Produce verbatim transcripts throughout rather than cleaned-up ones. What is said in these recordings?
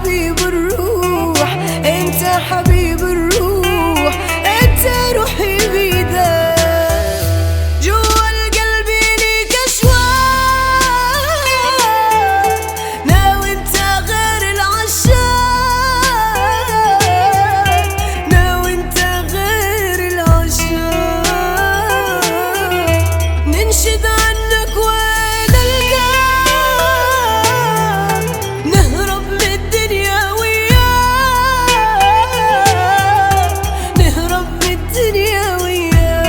حبيب الروح، انت حبيب الروح، انت روحي بيدك. جوا القلب ليك اشواق، ناوي انت غير العشاق، ناوي انت غير العشاق. ننشد عنك وين القاك، نهرب من الدنيا وياك، نهرب من الدنيا وياك.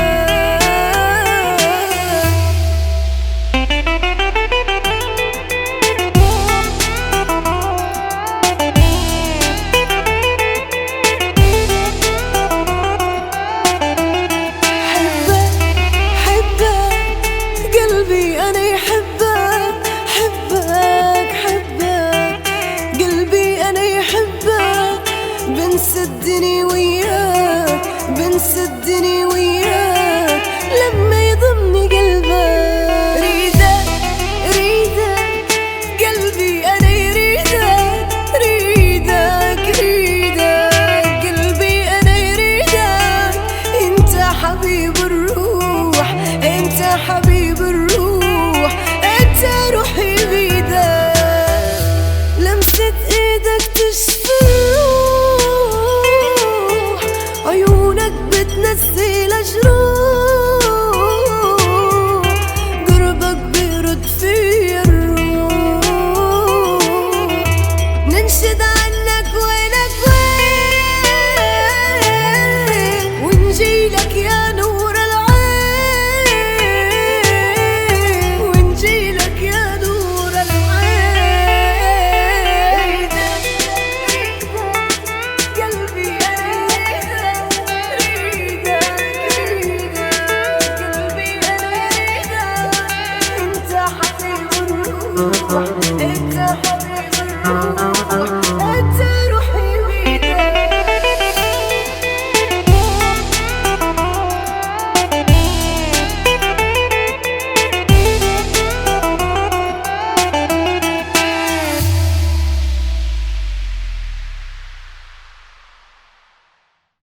قلبي أنا يحبك، حبك حبك، قلبي أنا يحبك. بنسدني وياك، بنسدني وياك لما يضمني قلبك. ريدك ريدك قلبي أنا يريدك، ريدك ريدك قلبي أنا يريدك. انت حبيب الروح، انت حبيب الروح، انت روحي بيدك. لمسة ايدك تشفي الروح، عيونك بتنسي الجروح، قربك بيرد في الروح. ننشد